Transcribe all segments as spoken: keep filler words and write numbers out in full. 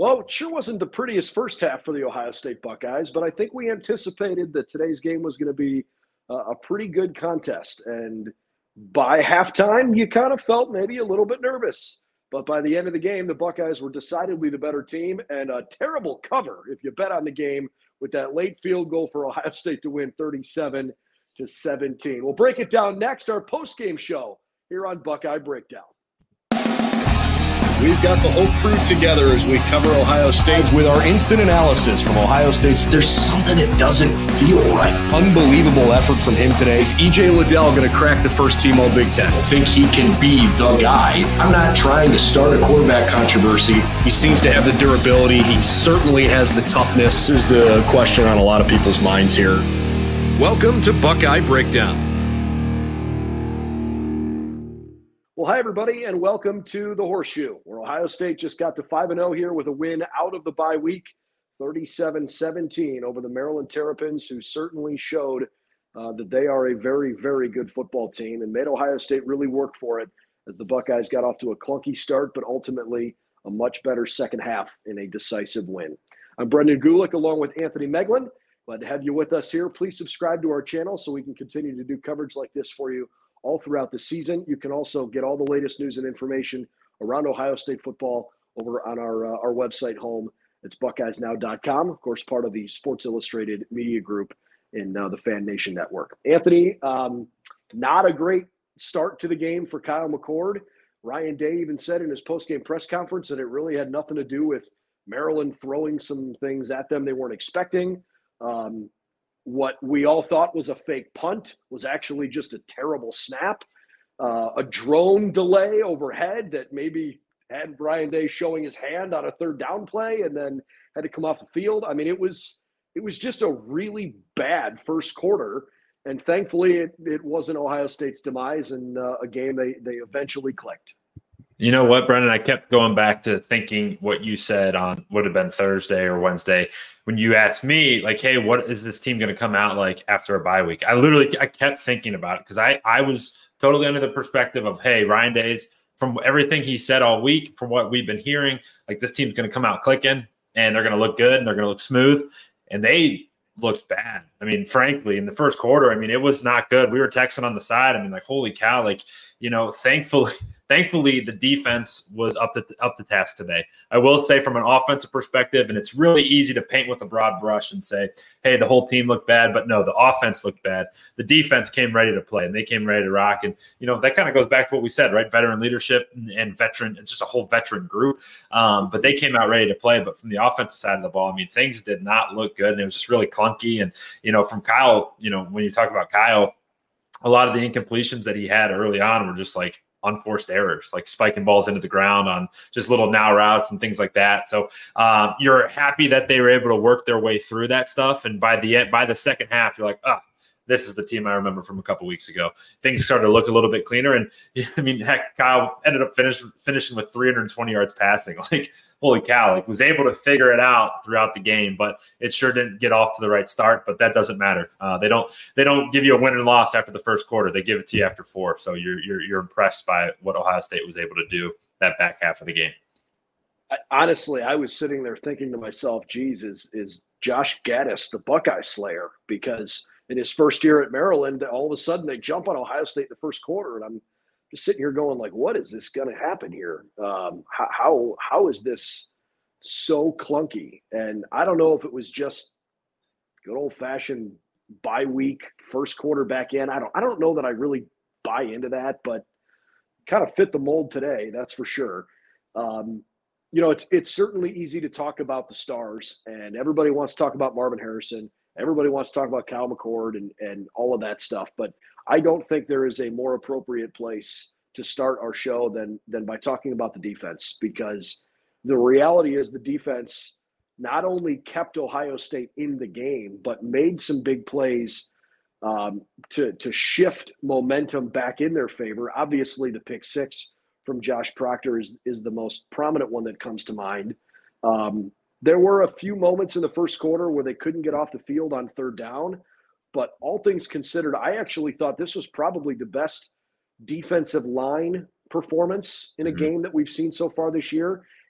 Well, it sure wasn't the prettiest first half for the Ohio State Buckeyes, but I think we anticipated that today's game was going to be a, a pretty good contest. And by halftime, you kind of felt maybe a little bit nervous. But by the end of the game, the Buckeyes were decidedly the better team, and a terrible cover if you bet on the game with that late field goal for Ohio State to win thirty-seven to seventeen. We'll break it down next, our post-game show here on Buckeye Breakdown. We've got the whole crew together as we cover Ohio State with our instant analysis from Ohio State. There's something that doesn't feel right. Unbelievable effort from him today. Is E J Liddell going to crack the first team All Big Ten? I think he can be the guy. I'm not trying to start a quarterback controversy. He seems to have the durability. He certainly has the toughness. This is the question on a lot of people's minds here. Welcome to Buckeye Breakdown. Well, hi, everybody, and welcome to the Horseshoe, where Ohio State just got to five and oh here with a win out of the bye week, thirty-seven seventeen over the Maryland Terrapins, who certainly showed uh, that they are a very, very good football team and made Ohio State really work for it as the Buckeyes got off to a clunky start, but ultimately a much better second half in a decisive win. I'm Brendan Gulick along with Anthony Meglin. Glad to have you with us here. Please subscribe to our channel so we can continue to do coverage like this for you all throughout the season. You can also get all the latest news and information around Ohio State football over on our uh, our website home. It's buckeyes now dot com, of course, part of the Sports Illustrated media group in uh, the Fan Nation Network. Anthony, um, not a great start to the game for Kyle McCord. Ryan Day even said in his postgame press conference that it really had nothing to do with Maryland throwing some things at them they weren't expecting. Um, What we all thought was a fake punt was actually just a terrible snap. Uh, a drone delay overhead that maybe had Ryan Day showing his hand on a third down play and then had to come off the field. I mean, it was it was just a really bad first quarter. And thankfully, it, it wasn't Ohio State's demise, and uh, a game they they eventually clicked. You know what, Brendan? I kept going back to thinking what you said on would have been Thursday or Wednesday when you asked me, like, hey, what is this team going to come out like after a bye week? I literally I kept thinking about it because I, I was totally under the perspective of, hey, Ryan Day's, from everything he said all week, from what we've been hearing, like this team's going to come out clicking and they're going to look good and they're going to look smooth. And they looked bad. I mean, frankly, in the first quarter, I mean, it was not good. We were texting on the side. I mean, like, holy cow, like, you know, thankfully – Thankfully, the defense was up to up to task today. I will say from an offensive perspective, and it's really easy to paint with a broad brush and say, hey, the whole team looked bad. But no, the offense looked bad. The defense came ready to play, and they came ready to rock. And, you know, that kind of goes back to what we said, right? Veteran leadership and, and veteran – it's just a whole veteran group. Um, but they came out ready to play. But from the offensive side of the ball, I mean, things did not look good, and it was just really clunky. And, you know, from Kyle, you know, when you talk about Kyle, a lot of the incompletions that he had early on were just like – unforced errors, like spiking balls into the ground on just little now routes and things like that. So um, you're happy that they were able to work their way through that stuff. And by the end, by the second half, you're like, ah, oh, this is the team I remember from a couple weeks ago. Things started to look a little bit cleaner. And I mean, heck, Kyle ended up finish, finishing with three hundred twenty yards passing. Like, holy cow, like was able to figure it out throughout the game, but it sure didn't get off to the right start, but that doesn't matter. Uh, they don't, they don't give you a win and loss after the first quarter. They give it to you after four. So you're, you're, you're impressed by what Ohio State was able to do that back half of the game. I, honestly, I was sitting there thinking to myself, geez, is, is Josh Gaddis the Buckeye Slayer? Because in his first year at Maryland, all of a sudden they jump on Ohio State in the first quarter. And I'm just sitting here going like, what is this going to happen here? Um, how, how, how is this so clunky? And I don't know if it was just good old fashioned bye week first quarter back in. I don't, I don't know that I really buy into that, but kind of fit the mold today. That's for sure. Um, you know, it's, it's certainly easy to talk about the stars, and everybody wants to talk about Marvin Harrison. Everybody wants to talk about Kyle McCord and, and all of that stuff. But I don't think there is a more appropriate place to start our show than, than by talking about the defense, because the reality is the defense not only kept Ohio State in the game, but made some big plays um, to, to shift momentum back in their favor. Obviously, the pick six from Josh Proctor is, is the most prominent one that comes to mind. Um, There were a few moments in the first quarter where they couldn't get off the field on third down, but all things considered, I actually thought this was probably the best defensive line performance in a mm-hmm. game that we've seen so far this year.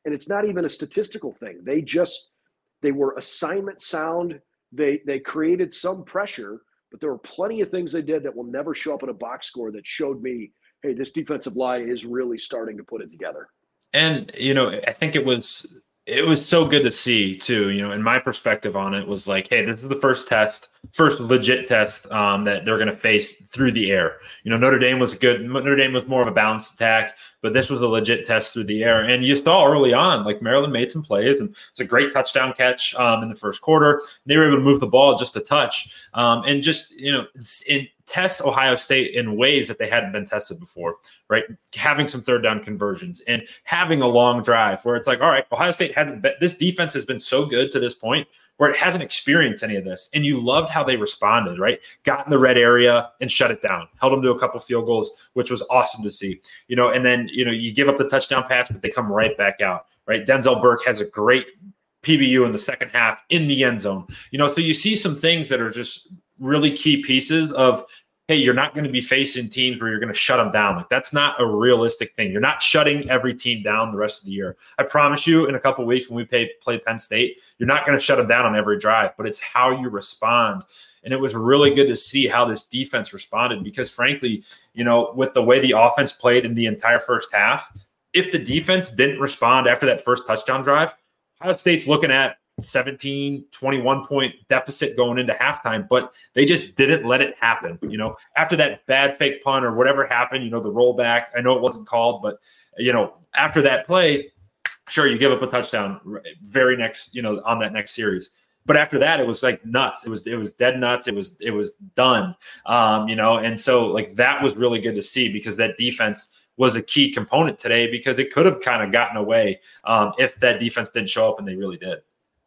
And it's not even a statistical thing. They just, they were assignment sound. They, they created some pressure, but there were plenty of things they did that will never show up in a box score that showed me, hey, this defensive line is really starting to put it together. And, you know, I think it was, it was so good to see too, you know, and my perspective on it was like, hey, this is the first test, first legit test um, that they're going to face through the air. You know, Notre Dame was good. Notre Dame was more of a balanced attack, but this was a legit test through the air. And you saw early on, like Maryland made some plays, and it's a great touchdown catch um, in the first quarter. They were able to move the ball just a touch um, and just, you know, in test Ohio State in ways that they hadn't been tested before, right? Having some third down conversions and having a long drive where it's like, all right, Ohio State hasn't been, this defense has been so good to this point where it hasn't experienced any of this. And you loved how they responded, right? Got in the red area and shut it down, held them to a couple field goals, which was awesome to see, you know, and then, you know, you give up the touchdown pass, but they come right back out, right? Denzel Burke has a great P B U in the second half in the end zone, you know, so you see some things that are just really key pieces of, hey, you're not going to be facing teams where you're going to shut them down. Like that's not a realistic thing. You're not shutting every team down the rest of the year. I promise you in a couple of weeks when we pay, play Penn State, you're not going to shut them down on every drive, but it's how you respond. And it was really good to see how this defense responded because frankly, you know, with the way the offense played in the entire first half, if the defense didn't respond after that first touchdown drive, Ohio State's looking at seventeen, twenty-one point deficit going into halftime, but they just didn't let it happen. You know, after that bad fake punt or whatever happened, you know, the rollback, I know it wasn't called, but you know, after that play, sure, you give up a touchdown very next, you know, on that next series. But after that, it was like nuts. It was, it was dead nuts. It was, it was done. Um, you know, and so like that was really good to see because that defense was a key component today because it could have kind of gotten away um, if that defense didn't show up, and they really did.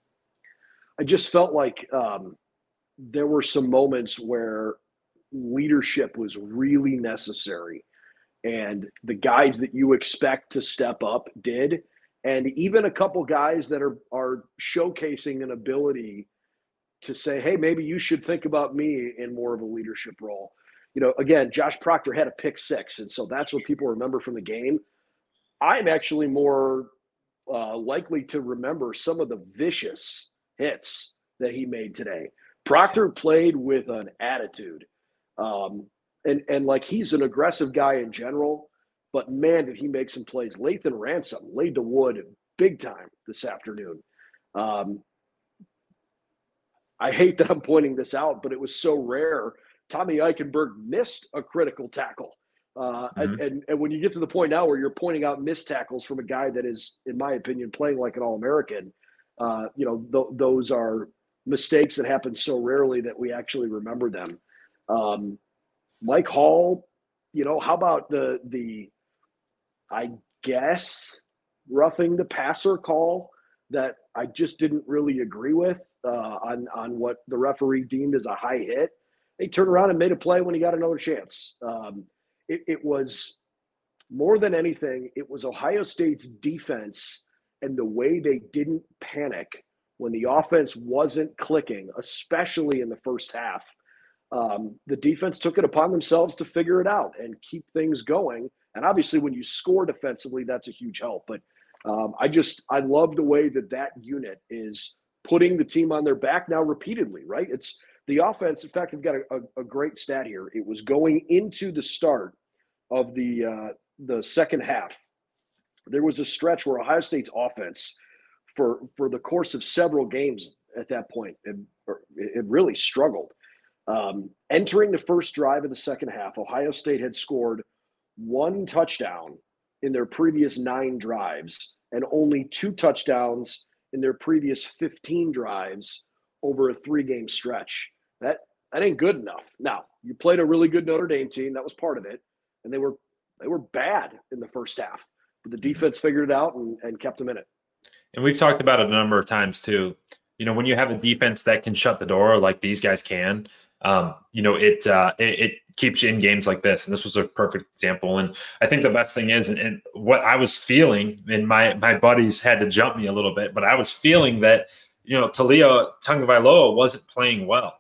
I just felt like um, there were some moments where leadership was really necessary, and the guys that you expect to step up did, and even a couple guys that are are showcasing an ability to say, hey, maybe you should think about me in more of a leadership role. You know, again, Josh Proctor had a pick six, and so that's what people remember from the game. I'm actually more uh, likely to remember some of the vicious hits that he made today. Proctor played with an attitude. Um, and, and like he's an aggressive guy in general, but man, did he make some plays. Lathan Ransom laid the wood big time this afternoon. Um, I hate that I'm pointing this out, but it was so rare. Tommy Eichenberg missed a critical tackle. Uh, mm-hmm. and, and, and when you get to the point now where you're pointing out missed tackles from a guy that is, in my opinion, playing like an All-American, Uh, you know, th- those are mistakes that happen so rarely that we actually remember them. Um, Mike Hall, you know, how about the, the, I guess, roughing the passer call that I just didn't really agree with uh, on, on what the referee deemed as a high hit. They turned around and made a play when he got another chance. Um, it, it was more than anything, it was Ohio State's defense and the way they didn't panic when the offense wasn't clicking, especially in the first half. Um, the defense took it upon themselves to figure it out and keep things going. And obviously when you score defensively, that's a huge help. But um, I just, I love the way that that unit is putting the team on their back now repeatedly, right? It's the offense. In fact, I've got a, a, a great stat here. It was going into the start of the uh, the second half. There was a stretch where Ohio State's offense for, for the course of several games at that point, it, it really struggled. Um, entering the first drive of the second half, Ohio State had scored one touchdown in their previous nine drives and only two touchdowns in their previous fifteen drives over a three-game stretch. That that ain't good enough. Now, you played a really good Notre Dame team. That was part of it. And they were they were bad in the first half. But the defense figured it out and, and kept them in it. And we've talked about it a number of times too. You know, when you have a defense that can shut the door like these guys can, um, you know, it, uh, it it keeps you in games like this. And this was a perfect example. And I think the best thing is, and, and what I was feeling, and my my buddies had to jump me a little bit, but I was feeling that, you know, Taulia Tagovailoa wasn't playing well.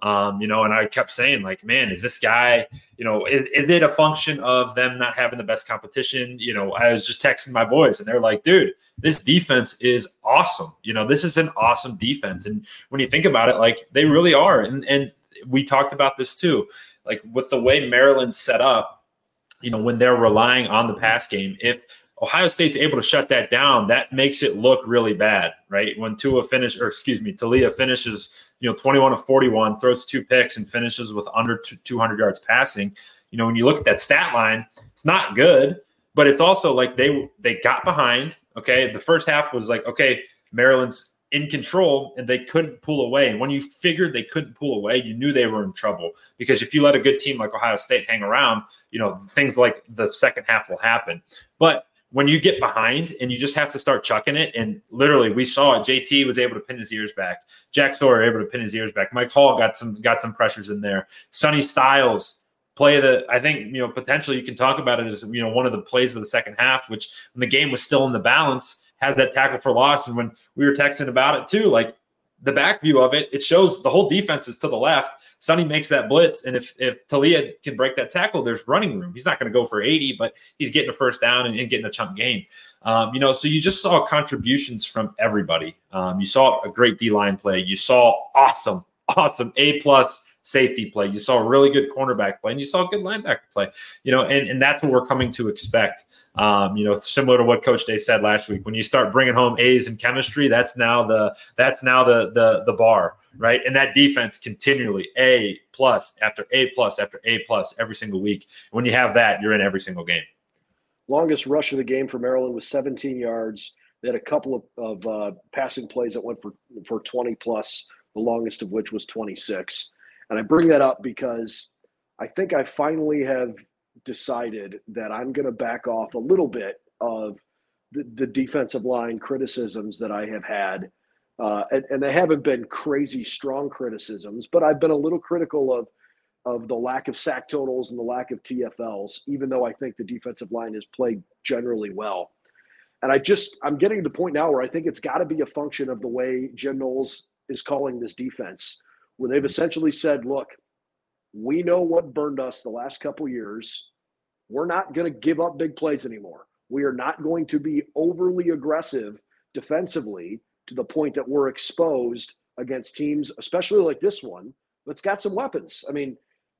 Um, you know, and I kept saying, like, man, is this guy, you know, is, is it a function of them not having the best competition? You know, I was just texting my boys and they're like, dude, this defense is awesome. You know, this is an awesome defense. And when you think about it, like, they really are. And, and we talked about this too, like with the way Maryland's set up, you know, when they're relying on the pass game, if Ohio State's able to shut that down, that makes it look really bad, right? When Tua finish, or excuse me, Taulia finishes, you know, twenty-one of forty-one, throws two picks and finishes with under two hundred yards passing. You know, when you look at that stat line, it's not good, but it's also like they they got behind. Okay, the first half was like, okay, Maryland's in control and they couldn't pull away. And when you figured they couldn't pull away, you knew they were in trouble, because if you let a good team like Ohio State hang around, you know, things like the second half will happen. But when you get behind and you just have to start chucking it, and literally we saw it, J T was able to pin his ears back. Jack Sawyer able to pin his ears back. Mike Hall got some got some pressures in there. Sonny Styles play the, I think, you know, potentially you can talk about it as, you know, one of the plays of the second half, which when the game was still in the balance, has that tackle for loss. And when we were texting about it too, like the back view of it, it shows the whole defense is to the left. Sonny makes that blitz, and if if Taulia can break that tackle, there's running room. He's not going to go for eighty, but he's getting a first down and, and getting a chunk gain. Um, you know, so you just saw contributions from everybody. Um, you saw a great D-line play. You saw awesome, awesome A-plus safety play. You saw a really good cornerback play, and you saw a good linebacker play. You know, and, and that's what we're coming to expect. Um, you know, similar to what Coach Day said last week. When you start bringing home A's in chemistry, that's now the that's now the the the bar, right? And that defense continually A plus after A plus after A plus every single week. When you have that, you're in every single game. Longest rush of the game for Maryland was seventeen yards. They had a couple of, of uh, passing plays that went for for twenty plus, the longest of which was twenty-six. And I bring that up because I think I finally have decided that I'm going to back off a little bit of the, the defensive line criticisms that I have had. Uh, and, and they haven't been crazy strong criticisms, but I've been a little critical of, of the lack of sack totals and the lack of T F Ls, even though I think the defensive line has played generally well. And I just, I'm getting to the point now where I think it's got to be a function of the way Jim Knowles is calling this defense, where they've essentially said, look, we know what burned us the last couple years. We're not going to give up big plays anymore. We are not going to be overly aggressive defensively to the point that we're exposed against teams, especially like this one, that's got some weapons. I mean,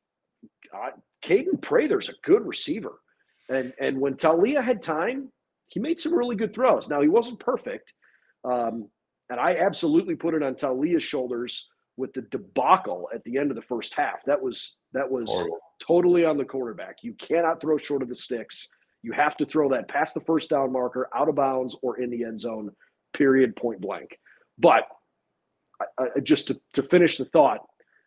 uh, Caden Prather's a good receiver. And, and when Taulia had time, he made some really good throws. Now, he wasn't perfect. Um, and I absolutely put it on Taulia's shoulders with the debacle at the end of the first half. That was that was Horrible. Totally on the quarterback. You cannot throw short of the sticks. You have to throw that past the first down marker, out of bounds, or in the end zone, period, point blank. But I, I, just to, to finish the thought,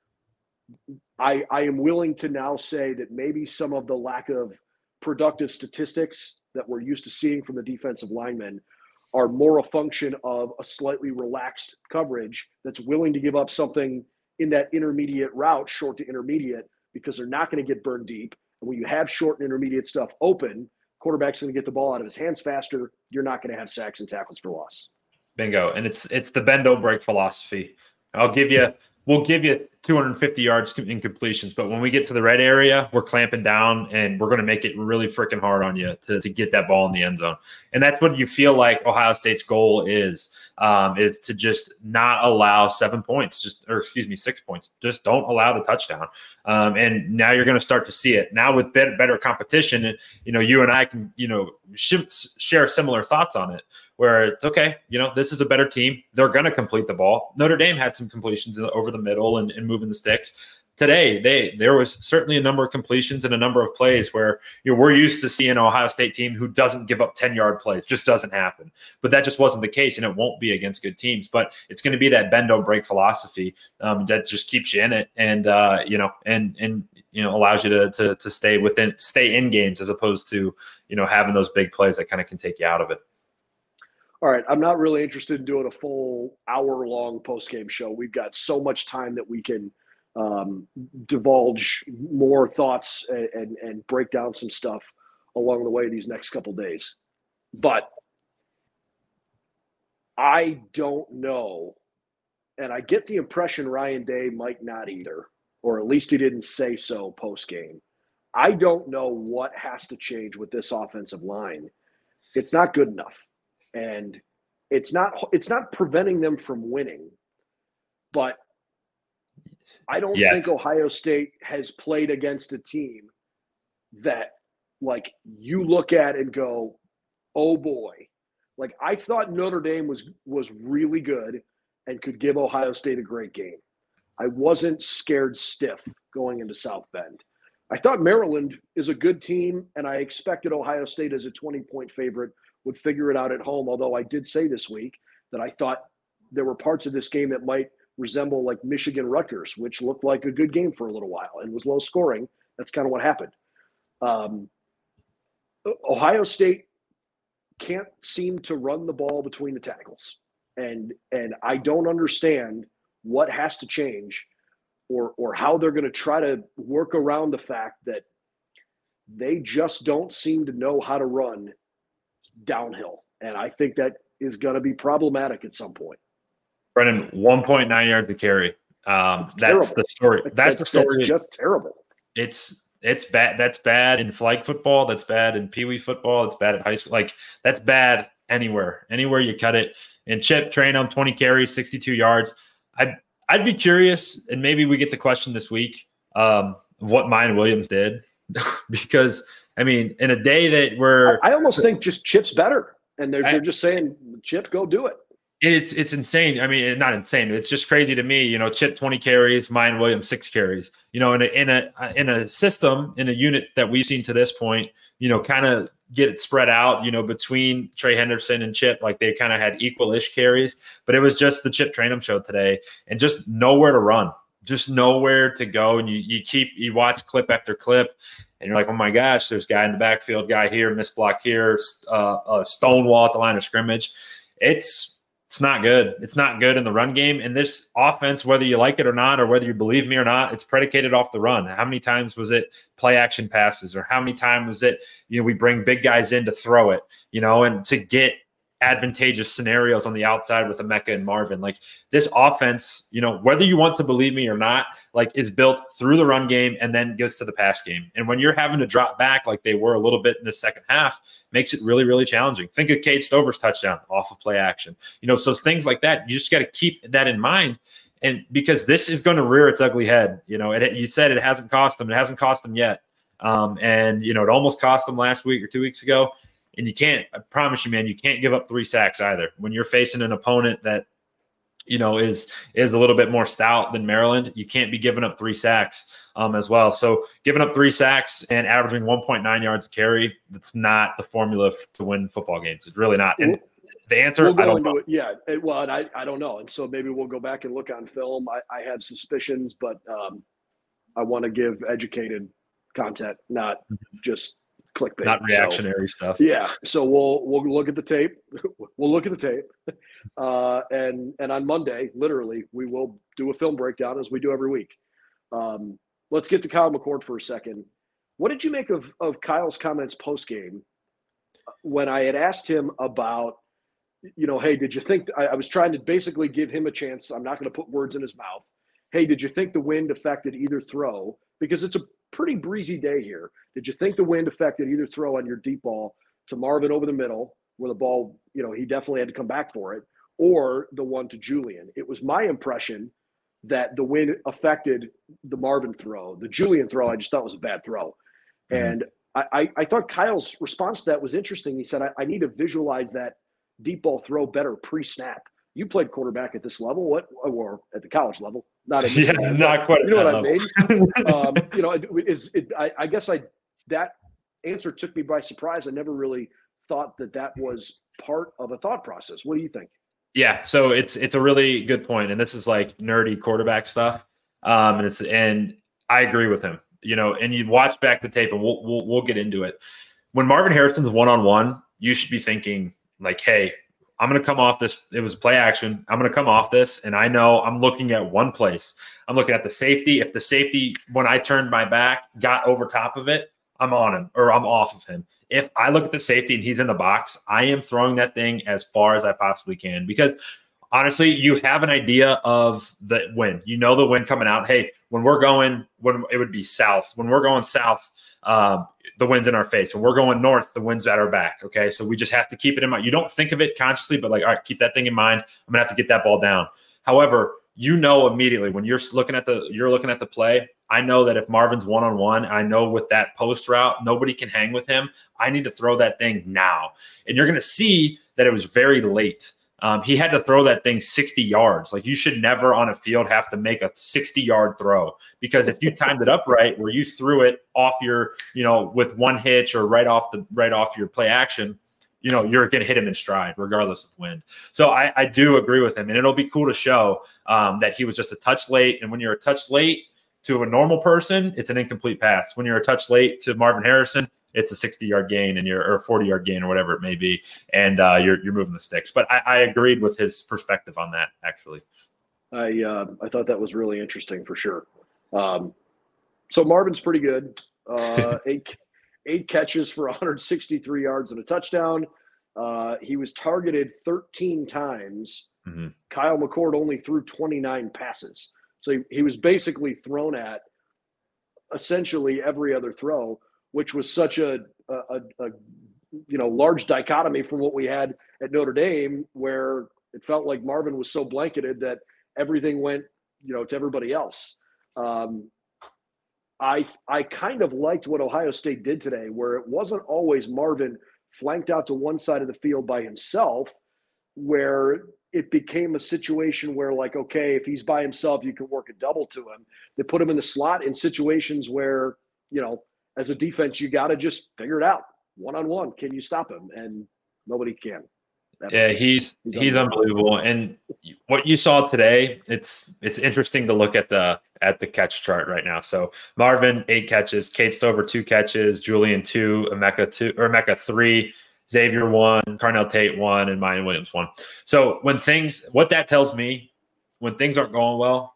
I, I am willing to now say that maybe some of the lack of productive statistics that we're used to seeing from the defensive linemen are more a function of a slightly relaxed coverage that's willing to give up something in that intermediate route, short to intermediate, because they're not going to get burned deep. And when you have short and intermediate stuff open, quarterback's going to get the ball out of his hands faster. You're not going to have sacks and tackles for loss. Bingo. And it's it's the bend don't break philosophy. I'll give you we'll give you two hundred fifty yards in completions, but when we get to the red area, we're clamping down and we're going to make it really freaking hard on you to, to get that ball in the end zone. And that's what you feel like Ohio State's goal is, um, is to just not allow seven points, just or excuse me, six points. Just don't allow the touchdown. Um, and now you're going to start to see it. Now with better, better competition, and you know, you and I can, you know, sh- share similar thoughts on it, where it's okay, you know, this is a better team. They're going to complete the ball. Notre Dame had some completions over the middle and, and moving the sticks. Today, they there was certainly a number of completions and a number of plays where, you know, we're used to seeing an Ohio State team who doesn't give up ten-yard plays. Just doesn't happen. But that just wasn't the case, and it won't be against good teams. But it's going to be that bend don't break philosophy um, that just keeps you in it, and uh, you know, and and you know, allows you to to to stay within, stay in games as opposed to, you know, having those big plays that kind of can take you out of it. All right, I'm not really interested in doing a full hour-long post-game show. We've got so much time that we can um, divulge more thoughts and, and, and break down some stuff along the way these next couple days. But I don't know and I get the impression Ryan Day might not either, or at least he didn't say so post-game. I don't know what has to change with this offensive line. It's not good enough. And it's not it's not preventing them from winning. But I don't Yes. think Ohio State has played against a team that, like, you look at and go, oh boy. Like, I thought Notre Dame was was really good and could give Ohio State a great game. I wasn't scared stiff going into South Bend. I thought Maryland is a good team, and I expected Ohio State as a twenty-point favorite would figure it out at home, although I did say this week that I thought there were parts of this game that might resemble like Michigan-Rutgers, which looked like a good game for a little while and was low scoring. That's kind of what happened. Um, Ohio State can't seem to run the ball between the tackles. And and I don't understand what has to change or or how they're going to try to work around the fact that they just don't seem to know how to run downhill. And I think that is going to be problematic at some point. Brennan, one point nine yards to carry. Um, that's terrible. the story. That's, That's, the story. that's just terrible. It's it's bad. That's bad in flag football. That's bad in Pee Wee football. It's bad at high school. Like, that's bad anywhere. Anywhere you cut it. And Chip Trayanum, twenty carries, sixty-two yards. I'd I'd be curious, and maybe we get the question this week um, of what Mayan Williams did, because I mean, in a day that we're, I, I almost think just Chip's better, and they're I, they're just saying, Chip, go do it. It's it's insane. I mean, not insane. It's just crazy to me. You know, Chip twenty carries, Mayan Williams six carries. You know, in a in a in a system, in a unit that we've seen to this point, you know, kind of get it spread out. You know, between Trey Henderson and Chip, like they kind of had equal-ish carries. But it was just the Chip Trayanum show today, and just nowhere to run, just nowhere to go. And you you keep you watch clip after clip, and you're like, oh my gosh, there's a guy in the backfield, guy here, missed block here, uh, a stonewall at the line of scrimmage. It's It's not good. It's not good in the run game. And this offense, whether you like it or not, or whether you believe me or not, it's predicated off the run. How many times was it play action passes, or how many times was it, you know, we bring big guys in to throw it, you know, and to get advantageous scenarios on the outside with Emeka and Marvin. Like, this offense, you know, whether you want to believe me or not, like, is built through the run game and then gets to the pass game. And when you're having to drop back like they were a little bit in the second half, makes it really, really challenging. Think of Cade Stover's touchdown off of play action. You know, so things like that, you just got to keep that in mind. And because this is going to rear its ugly head, you know, it, you said it hasn't cost them. It hasn't cost them yet. Um, and, you know, it almost cost them last week or two weeks ago. And you can't, I promise you, man, you can't give up three sacks either. When you're facing an opponent that, you know, is is a little bit more stout than Maryland, you can't be giving up three sacks um, as well. So giving up three sacks and averaging one point nine yards a carry, that's not the formula to win football games. It's really not. And the answer, we'll go I don't into know. It, yeah, it, well, and I, I don't know. And so maybe we'll go back and look on film. I, I have suspicions, but um, I want to give educated content, not just clickbait. Not reactionary so, stuff. Yeah. So we'll we'll look at the tape. We'll look at the tape. Uh, and and on Monday, literally, we will do a film breakdown as we do every week. Um, let's get to Kyle McCord for a second. What did you make of, of Kyle's comments post-game when I had asked him about, you know, hey, did you think – I, I was trying to basically give him a chance. I'm not going to put words in his mouth. Hey, did you think the wind affected either throw? Because it's a pretty breezy day here. Did you think the wind affected either throw on your deep ball to Marvin over the middle, where the ball, you know, he definitely had to come back for it, or the one to Julian? It was my impression that the wind affected the Marvin throw. The Julian throw, I just thought was a bad throw. Mm-hmm. And I, I, I thought Kyle's response to that was interesting. He said, I, I need to visualize that deep ball throw better pre-snap. You played quarterback at this level, what, or at the college level? Not at yeah, level, not quite. You know what level. I mean? um, you know, is it, I, I guess I that answer took me by surprise. I never really thought that that was part of a thought process. What do you think? Yeah, so it's it's a really good point, and this is like nerdy quarterback stuff. Um, and it's and I agree with him. You know, and you watch back the tape, and we'll we'll, we'll get into it. When Marvin Harrison's one on one, you should be thinking like, hey, I'm going to come off this. It was play action. I'm going to come off this. And I know I'm looking at one place. I'm looking at the safety. If the safety, when I turned my back, got over top of it, I'm on him or I'm off of him. If I look at the safety and he's in the box, I am throwing that thing as far as I possibly can, because honestly, you have an idea of the wind. You know the wind coming out. Hey, when we're going, when it would be south, when we're going south, um, the wind's in our face. When we're going north, the wind's at our back. Okay, so we just have to keep it in mind. You don't think of it consciously, but like, all right, keep that thing in mind. I'm gonna have to get that ball down. However, you know immediately when you're looking at the you're looking at the play. I know that if Marvin's one on one, I know with that post route, nobody can hang with him. I need to throw that thing now, and you're gonna see that it was very late. Um, he had to throw that thing sixty yards. Like, you should never on a field have to make a sixty yard throw, because if you timed it up right, where you threw it off your, you know, with one hitch or right off the right off your play action, you know, you're going to hit him in stride regardless of wind. So I, I do agree with him, and it'll be cool to show um, that he was just a touch late. And when you're a touch late to a normal person, it's an incomplete pass. When you're a touch late to Marvin Harrison, it's a sixty yard gain and you're or forty yard gain or whatever it may be. And uh, you're, you're moving the sticks. But I, I agreed with his perspective on that, actually. I, uh, I thought that was really interesting for sure. Um, so Marvin's pretty good. Uh, eight, eight catches for one hundred sixty-three yards and a touchdown. Uh, he was targeted thirteen times. Mm-hmm. Kyle McCord only threw twenty-nine passes. So he, he was basically thrown at essentially every other throw, which was such a, a, a, you know, large dichotomy from what we had at Notre Dame, where it felt like Marvin was so blanketed that everything went, you know, to everybody else. Um, I I kind of liked what Ohio State did today, where it wasn't always Marvin flanked out to one side of the field by himself, where it became a situation where, like, okay, if he's by himself, you can work a double to him. They put him in the slot in situations where, you know, as a defense, you got to just figure it out. One-on-one, can you stop him? And nobody can. That's yeah, he's he's, he's unbelievable. unbelievable. And what you saw today, it's it's interesting to look at the at the catch chart right now. So Marvin, eight catches, Cade Stover, two catches, Julian, two, Emeka, two, or Emeka, three, Xavier, one, Carnell Tate, one, and Mayan Williams, one. So when things, what that tells me, when things aren't going well,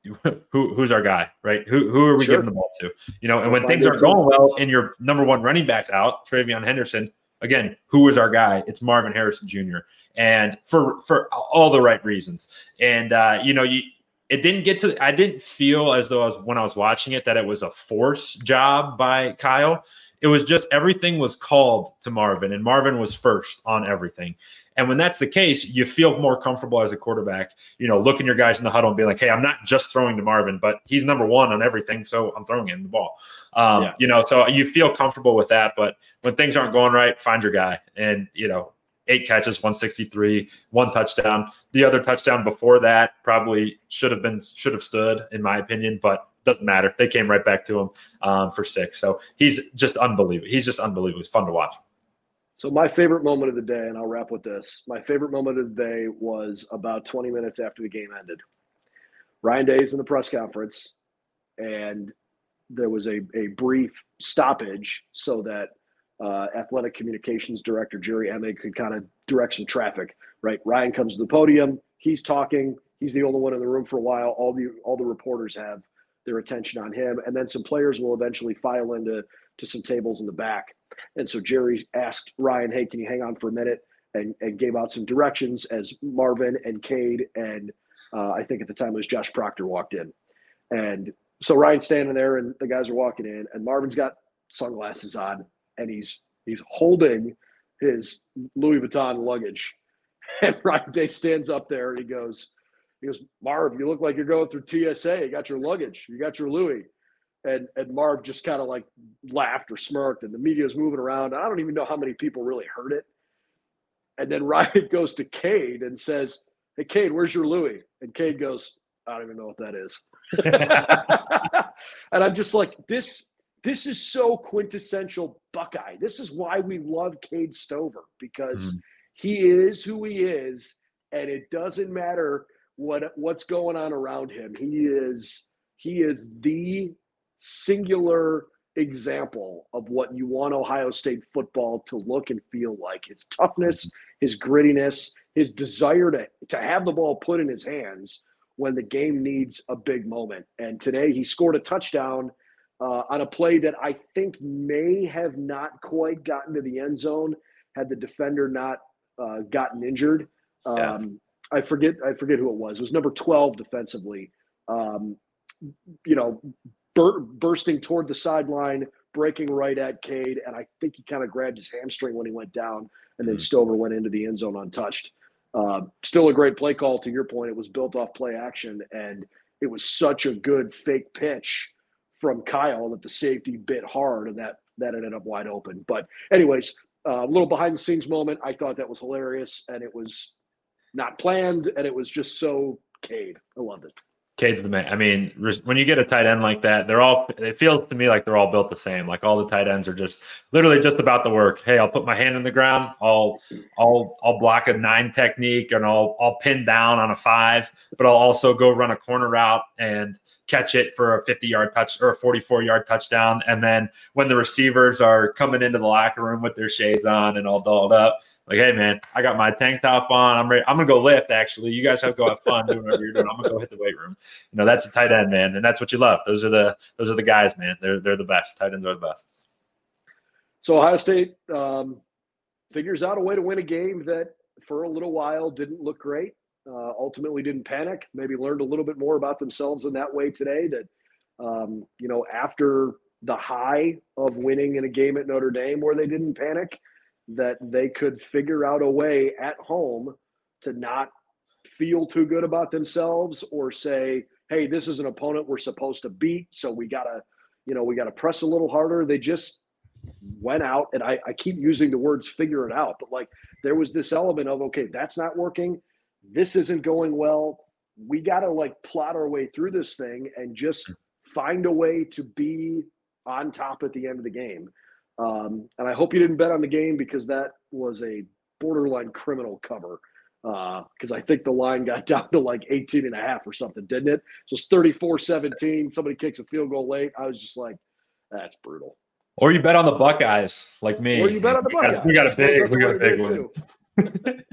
who who's our guy, right? Who who are we sure. giving the ball to? You know, and when things aren't going well and your number one running back's out, Travion Henderson, again, who is our guy? It's Marvin Harrison Junior And for for all the right reasons. And uh, you know, you it didn't get to I didn't feel as though I was when I was watching it that it was a force job by Kyle. It was just everything was called to Marvin, and Marvin was first on everything. And when that's the case, you feel more comfortable as a quarterback, you know, looking your guys in the huddle and being like, hey, I'm not just throwing to Marvin, but he's number one on everything, so I'm throwing him the ball. Um, yeah. You know, so you feel comfortable with that. But when things aren't going right, find your guy. And, you know, eight catches, one sixty-three, one touchdown. The other touchdown before that probably should have been should have stood, in my opinion, but doesn't matter. They came right back to him um, for six. So he's just unbelievable. He's just unbelievable. It's fun to watch. So my favorite moment of the day, and I'll wrap with this. My favorite moment of the day was about twenty minutes after the game ended. Ryan Day's in the press conference, and there was a, a brief stoppage so that uh, athletic communications director Jerry Emig could kind of direct some traffic, right? Ryan comes to the podium. He's talking. He's the only one in the room for a while. All the all the reporters have their attention on him, and then some players will eventually file into to some tables in the back. And so Jerry asked Ryan, hey, can you hang on for a minute, and, and gave out some directions as Marvin and Cade and uh, I think at the time it was Josh Proctor walked in. And so Ryan's standing there and the guys are walking in, and Marvin's got sunglasses on, and he's he's holding his Louis Vuitton luggage. And Ryan Day stands up there and he goes, He goes, Marv, you look like you're going through T S A. You got your luggage. You got your Louis. And and Marv just kind of like laughed or smirked, and the media's moving around. I don't even know how many people really heard it. And then Ryan goes to Cade and says, hey, Cade, where's your Louis? And Cade goes, I don't even know what that is. And I'm just like, this, this is so quintessential Buckeye. This is why we love Cade Stover, because mm. he is who he is, and it doesn't matter what what's going on around him. He is he is the singular example of what you want Ohio State football to look and feel like. His toughness, his grittiness, his desire to, to have the ball put in his hands when the game needs a big moment. And today he scored a touchdown uh, on a play that I think may have not quite gotten to the end zone had the defender not uh, gotten injured. Um, yeah. I forget I forget who it was. It was number twelve defensively. Um, you know, bur- bursting toward the sideline, breaking right at Cade, and I think he kind of grabbed his hamstring when he went down, and then Stover went into the end zone untouched. Uh, still a great play call. To your point, it was built off play action, and it was such a good fake pitch from Kyle that the safety bit hard, and that that ended up wide open. But anyways, uh, a little behind the scenes moment. I thought that was hilarious, and it was not planned, and it was just so Cade. I loved it. Cade's the man. I mean, when you get a tight end like that, they're all, it feels to me like they're all built the same. Like all the tight ends are just literally just about the work. Hey, I'll put my hand in the ground. I'll, I'll, I'll block a nine technique and I'll, I'll pin down on a five, but I'll also go run a corner route and catch it for a fifty yard touch or a forty-four yard touchdown. And then when the receivers are coming into the locker room with their shades on and all dolled up, like, hey, man, I got my tank top on. I'm ready. I'm going to go lift, actually. You guys have to go have fun doing whatever you're doing. I'm going to go hit the weight room. You know, that's a tight end, man, and that's what you love. Those are the those are the guys, man. They're they're the best. Tight ends are the best. So Ohio State um, figures out a way to win a game that for a little while didn't look great. Uh, ultimately didn't panic. Maybe learned a little bit more about themselves in that way today that, um, you know, after the high of winning in a game at Notre Dame where they didn't panic, that they could figure out a way at home to not feel too good about themselves or say, hey, this is an opponent we're supposed to beat, so we got to, you know, we got to press a little harder. They just went out, and I, I keep using the words figure it out, but like there was this element of, okay, that's not working. This isn't going well. We got to like plot our way through this thing and just find a way to be on top at the end of the game. Um, and I hope you didn't bet on the game because that was a borderline criminal cover. Because uh, I think the line got down to like eighteen and a half or something, didn't it? So it's thirty-four seventeen. Somebody kicks a field goal late. I was just like, that's brutal. Or you bet on the Buckeyes, like me. Or you bet on the Buckeyes. We got, we got a big, we got a big one.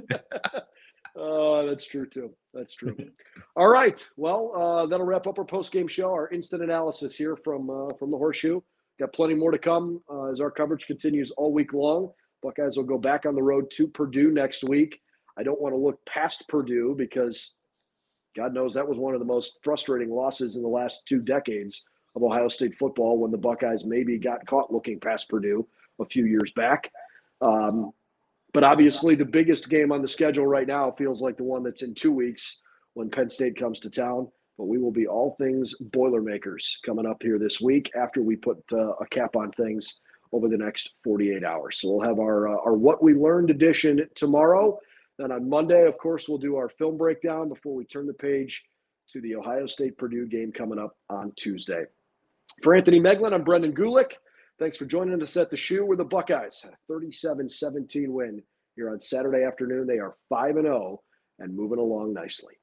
Oh, that's true too. That's true. All right. Well, uh, that'll wrap up our post-game show, our instant analysis here from uh, from the Horseshoe. Got plenty more to come uh, as our coverage continues all week long. Buckeyes will go back on the road to Purdue next week. I don't want to look past Purdue because God knows that was one of the most frustrating losses in the last two decades of Ohio State football when the Buckeyes maybe got caught looking past Purdue a few years back. Um, but obviously the biggest game on the schedule right now feels like the one that's in two weeks when Penn State comes to town. But we will be all things Boilermakers coming up here this week after we put uh, a cap on things over the next forty-eight hours. So we'll have our, uh, our What We Learned edition tomorrow. Then on Monday, of course, we'll do our film breakdown before we turn the page to the Ohio State-Purdue game coming up on Tuesday. For Anthony Meglin, I'm Brendan Gulick. Thanks for joining us at the Shoe with the Buckeyes. A thirty-seven seventeen win here on Saturday afternoon. They are five and oh and moving along nicely.